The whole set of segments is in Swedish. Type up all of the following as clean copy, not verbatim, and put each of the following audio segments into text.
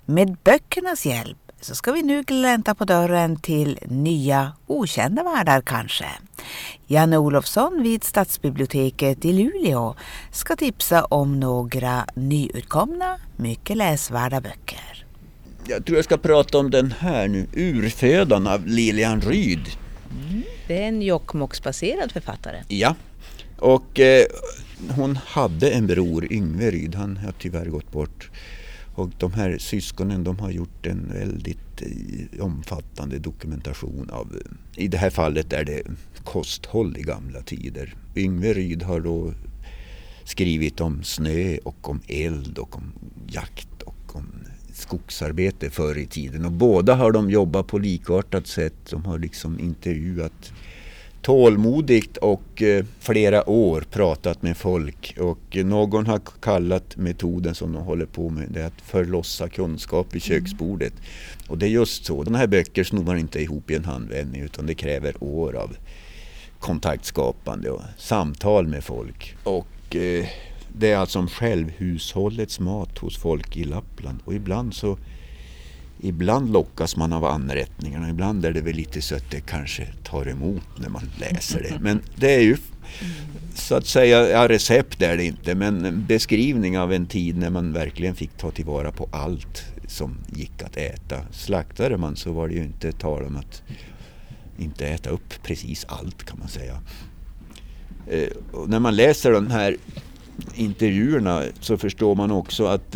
Med böckernas hjälp så ska vi nu glänta på dörren till nya okända världar kanske. Janne Olofsson vid Stadsbiblioteket i Luleå ska tipsa om några nyutkomna, mycket läsvärda böcker. Jag tror jag ska prata om den här nu, Urfödan av Lilian Ryd. Det är en Jokkmokksbaserad författare. Ja, och hon hade en bror, Yngve Ryd, han har tyvärr gått bort. Och de här syskonen, de har gjort en väldigt omfattande dokumentation av, i det här fallet är det kosthåll i gamla tider. Yngve Ryd har då skrivit om snö och om eld och om jakt och om skogsarbete förr i tiden. Och båda har de jobbat på likartat sätt. De har liksom intervjuat tålmodigt och flera år pratat med folk, och någon har kallat metoden som de håller på med det att förlossa kunskap vid köksbordet. Och det är just så, de här böcker snor man inte ihop i en handvändning, utan det kräver år av kontaktskapande och samtal med folk. Och det är alltså om självhushållets mat hos folk i Lappland, och ibland lockas man av anrättningarna. Ibland är det väl lite så att det kanske tar emot när man läser det. Men det är ju så att säga, ja, recept är det inte, men beskrivning av en tid när man verkligen fick ta tillvara på allt som gick att äta. Slaktade man så var det ju inte tal om att inte äta upp precis allt, kan man säga. Och när man läser de här intervjuerna så förstår man också att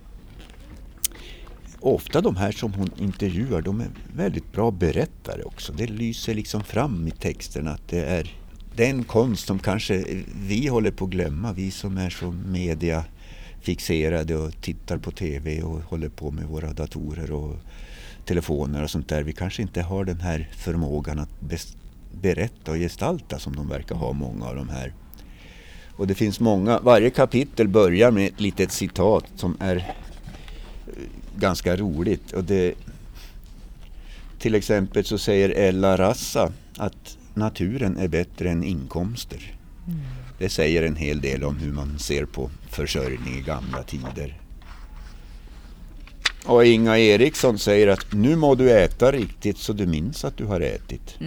ofta de här som hon intervjuar, de är väldigt bra berättare också. Det lyser liksom fram i texterna att det är den konst som kanske vi håller på att glömma. Vi som är så mediafixerade och tittar på tv och håller på med våra datorer och telefoner och sånt där. Vi kanske inte har den här förmågan att berätta och gestalta som de verkar ha, många av de här. Och det finns många, varje kapitel börjar med ett litet citat som är ganska roligt, och det, till exempel så säger Ella Rassa att naturen är bättre än inkomster. Det säger en hel del om hur man ser på försörjning i gamla tider. Och Inga Eriksson säger att nu må du äta riktigt så du minns att du har ätit.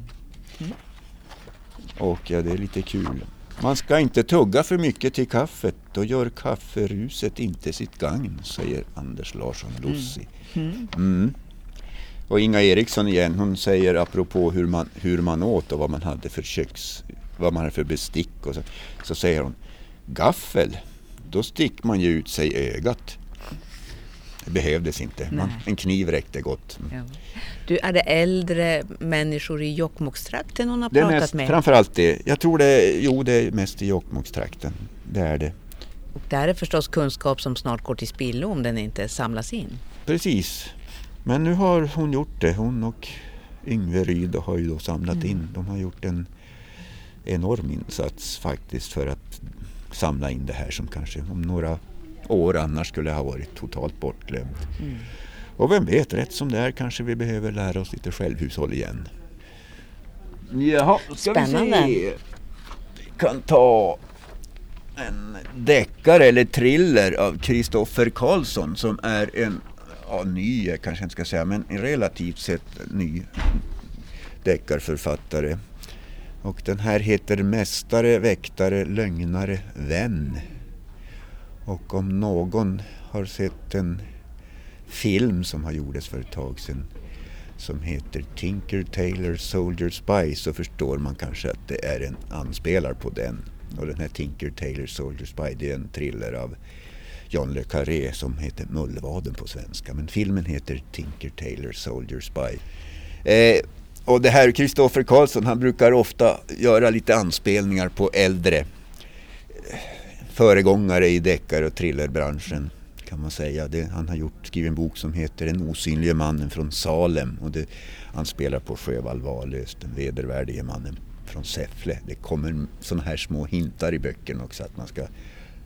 Och ja, det är lite kul. Man ska inte tugga för mycket till kaffet, då gör kafferuset inte sitt gagn, säger Anders Larsson Lussi. Och Inga Eriksson igen, hon säger apropå hur man åt och vad man hade för vad man hade för bestick, och så säger hon: gaffel, då sticker man ju ut sig ögat. Det behövdes inte. En kniv räckte gott. Ja. Du, är det äldre människor i Jokkmokkstrakten hon har det pratat mest, med? Framförallt det. Jag tror det är mest i Jokkmokkstrakten. Det är det. Och det här är förstås kunskap som snart går till spillo om den inte samlas in. Precis. Men nu har hon gjort det. Hon och Yngve Ryd har ju då samlat in. De har gjort en enorm insats faktiskt för att samla in det här som kanske om några år annars skulle ha varit totalt bortglömt. Och vem vet, rätt som det är kanske vi behöver lära oss lite självhushåll igen. Jaha, ska spännande. Vi se. Vi kan ta en deckare eller thriller av Kristoffer Carlsson som är en ny, jag kanske inte ska säga, men en relativt sett ny deckarförfattare. Och den här heter Mästare, väktare, lögnare, vän. Och om någon har sett en film som har gjorts för ett tag sedan som heter Tinker Tailor Soldier Spy, så förstår man kanske att det är en anspelar på den. Och den här Tinker Tailor Soldier Spy, det är en thriller av John Le Carré som heter Mullvaden på svenska. Men filmen heter Tinker Tailor Soldier Spy. Och det här Kristoffer Carlsson, han brukar ofta göra lite anspelningar på äldre föregångare i deckar- och thrillerbranschen, kan man säga. Han har skrivit en bok som heter Den osynlige mannen från Salem, och han spelar på Sjövall Wahlöö, den vedervärdige mannen från Säffle. Det kommer såna här små hintar i böckerna också, att man ska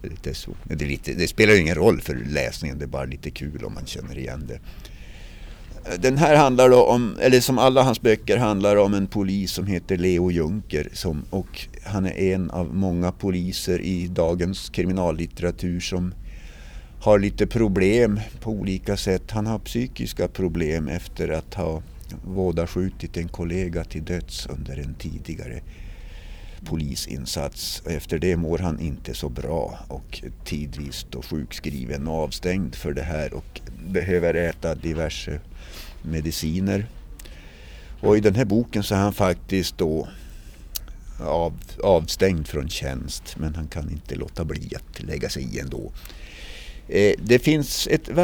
det spelar ju ingen roll för läsningen, det är bara lite kul om man känner igen det. Den här handlar då om, eller som alla hans böcker handlar om, en polis som heter Leo Juncker och han är en av många poliser i dagens kriminallitteratur som har lite problem på olika sätt. Han har psykiska problem efter att ha vådaskjutit en kollega till döds under en tidigare polisinsats. Efter det mår han inte så bra och tidvis då sjukskriven och avstängd för det här och behöver äta diverse mediciner. Och i den här boken så är han faktiskt då avstängd från tjänst, men han kan inte låta bli att lägga sig i ändå. Det finns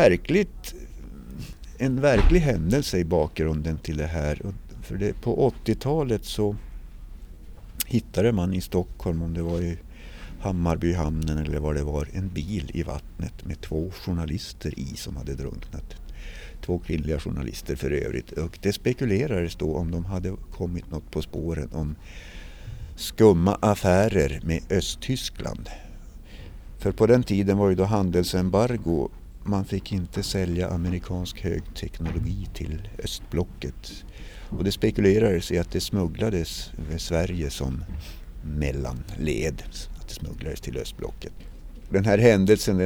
en verklig händelse i bakgrunden till det här. För det, på 80-talet så hittade man i Stockholm, om det var i Hammarbyhamnen eller vad det var, en bil i vattnet med 2 journalister i som hade drunknat. 2 kvinnliga journalister för övrigt. Och det spekulerades då om de hade kommit något på spåren om skumma affärer med Östtyskland. För på den tiden var ju då handelsembargo. Man fick inte sälja amerikansk högteknologi till östblocket. Och det spekulerades i att det smugglades med Sverige som mellanled. Att det smugglades till östblocket. Den här händelsen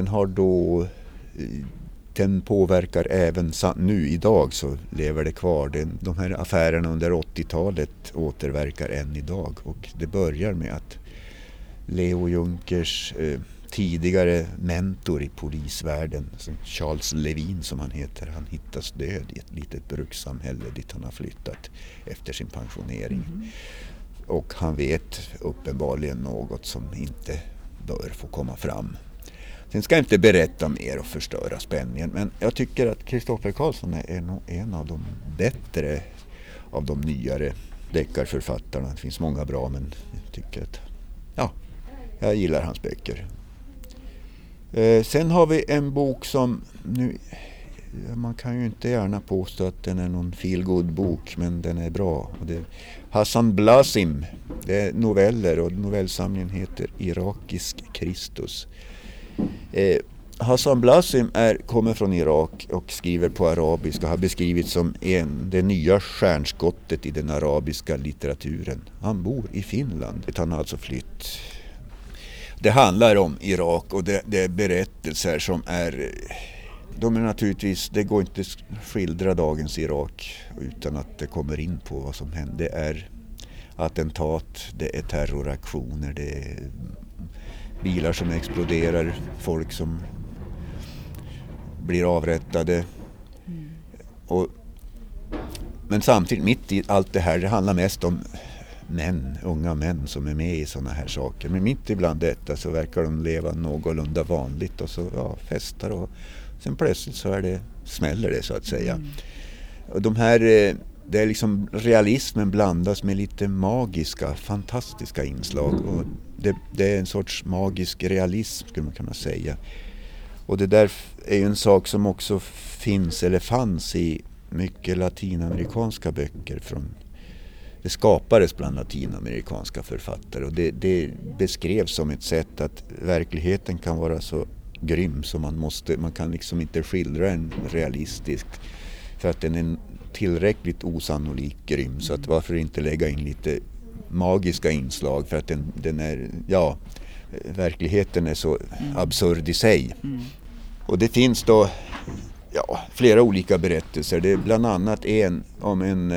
den påverkar även nu idag, så lever det kvar. De här affärerna under 80-talet återverkar än idag. Och det börjar med att Leo Junkers tidigare mentor i polisvärlden, Charles Levin som han heter, han hittas död i ett litet brukssamhälle dit han har flyttat efter sin pensionering. Och han vet uppenbarligen något som inte bör få komma fram. Sen ska jag inte berätta mer och förstöra spänningen, men jag tycker att Kristoffer Carlsson är nog en av de bättre av de nyare deckarförfattarna. Det finns många bra, men jag tycker att jag gillar hans böcker. Sen har vi en bok som nu, man kan ju inte gärna påstå att den är någon feel-good-bok, men den är bra. Och det är Hassan Blasim. Det är noveller och novellsamlingen heter Irakisk Kristus. Hassan Blasim kommer från Irak och skriver på arabiska, har beskrivits som det nya stjärnskottet i den arabiska litteraturen. Han bor i Finland. Han har alltså flytt. Det handlar om Irak och det är berättelser som de är naturligtvis, det går inte att skildra dagens Irak utan att det kommer in på vad som hände. Det är attentat, det är terroraktioner, det är bilar som exploderar, folk som blir avrättade. Men samtidigt, mitt i allt det här, det handlar mest om unga män som är med i såna här saker. Men mitt ibland detta så verkar de leva någorlunda vanligt och så festar och sen plötsligt så smäller det så att säga. Och det är liksom realismen blandas med lite magiska, fantastiska inslag och det är en sorts magisk realism skulle man kunna säga. Och det där är ju en sak som också fanns i mycket latinamerikanska böcker det skapades bland latinamerikanska författare och det beskrevs som ett sätt att verkligheten kan vara så grym som man kan liksom inte skildra den realistiskt för att den är tillräckligt osannolik grym, så att varför inte lägga in lite magiska inslag för att den är, verkligheten är så absurd i sig. Och det finns då flera olika berättelser. Det är bland annat om en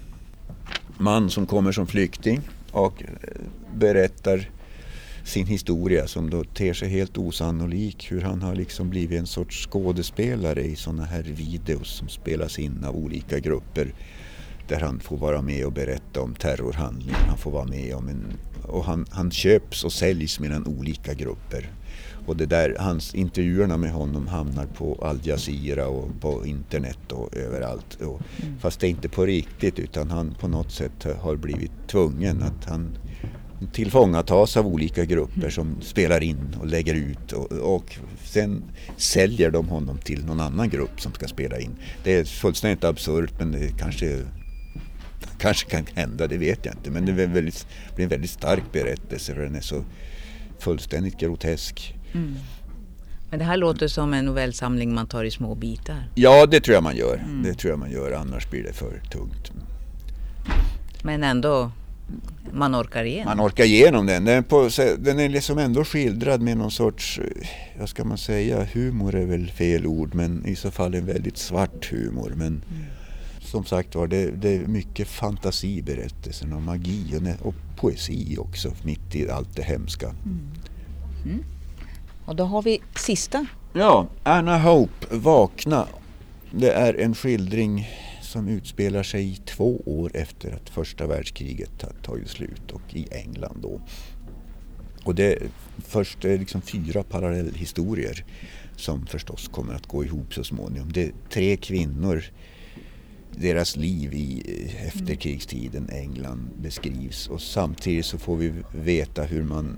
man som kommer som flykting och berättar sin historia som då ter sig helt osannolik, hur han har liksom blivit en sorts skådespelare i såna här videos som spelas in av olika grupper där han får vara med och berätta om terrorhandlingar. Han får vara med och han köps och säljs mellan olika grupper. Och hans intervjuerna med honom hamnar på Al Jazeera och på internet och överallt. Fast det är inte på riktigt, utan han på något sätt har blivit tvungen att han tillfångatas av olika grupper som spelar in och lägger ut och sen säljer de honom till någon annan grupp som ska spela in. Det är fullständigt absurt, men det kanske kan hända, det vet jag inte. Men det blir en väldigt stark berättelse för den är så fullständigt grotesk. Men det här låter som en novellsamling man tar i små bitar. Ja, det tror jag man gör. Det tror jag man gör, annars blir det för tungt. Men ändå man orkar igenom. Man orkar igenom den. Den är liksom ändå skildrad med någon sorts, vad ska man säga, humor är väl fel ord, men i så fall en väldigt svart humor. Men som sagt var, det är mycket fantasiberättelsen och magi och poesi också mitt i allt det hemska. Och då har vi sista. Ja, Anna Hope, Vakna. Det är en skildring som utspelar sig 2 år efter att första världskriget har tagit slut, och i England då. Och det är liksom 4 parallellhistorier som förstås kommer att gå ihop så småningom. Det är 3 kvinnor, deras liv i efterkrigstiden England beskrivs, och samtidigt så får vi veta hur man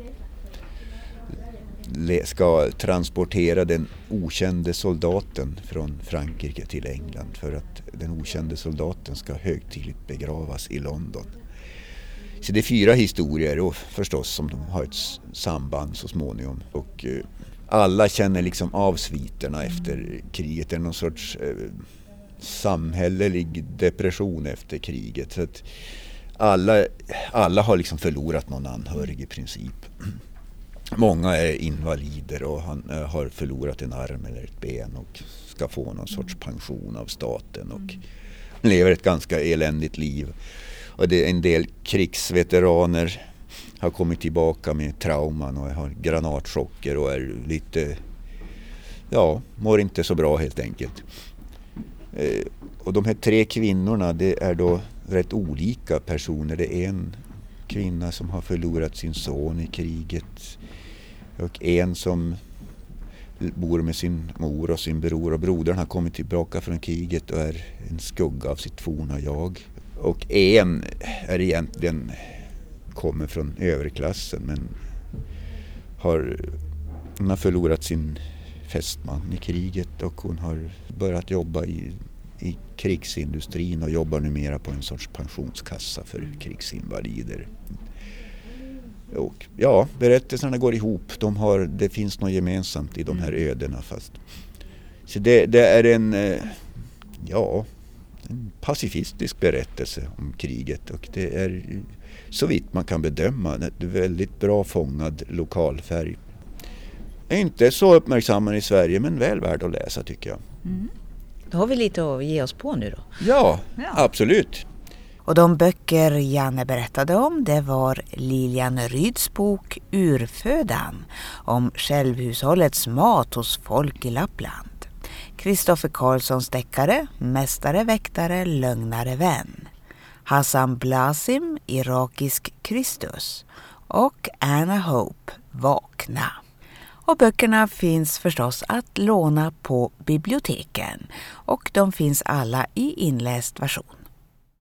ska transportera den okände soldaten från Frankrike till England, för att den okände soldaten ska högtidligt begravas i London. Så det är 4 historier, och förstås som de har ett samband så småningom, och alla känner liksom av sviterna efter kriget. Det är någon sorts samhällelig depression efter kriget, så att alla har liksom förlorat någon anhörig i princip. Många är invalider, och han har förlorat en arm eller ett ben och ska få någon sorts pension av staten och lever ett ganska eländigt liv. Och det är en del krigsveteraner har kommit tillbaka med trauman och har granatchocker och är lite, mår inte så bra helt enkelt. Och de här 3 kvinnorna, det är då rätt olika personer. Det är en kvinna som har förlorat sin son i kriget, och en som bor med sin mor och sin bror, och brodern har kommit tillbaka från kriget och är en skugga av sitt forna jag. Och en är egentligen kommer från överklassen, men hon har förlorat sin fästman i kriget, och hon har börjat jobba i krigsindustrin och jobbar numera på en sorts pensionskassa för krigsinvalider. Och berättelserna går ihop. Det finns något gemensamt i de här ödena, fast så det är en pacifistisk berättelse om kriget, och det är så vitt man kan bedöma en väldigt bra fångad lokalfärg. Inte så uppmärksammad i Sverige, men väl värd att läsa tycker jag. Då har vi lite att ge oss på nu då. Ja, absolut. Och de böcker Janne berättade om, det var Lilian Ryds bok Urfödan om självhushållets mat hos folk i Lappland. Kristoffer Karlssons deckare, Mästare, väktare, lögnare, vän. Hassan Blasim, Irakisk Kristus. Och Anna Hope, Vakna. Och böckerna finns förstås att låna på biblioteken, och de finns alla i inläst version.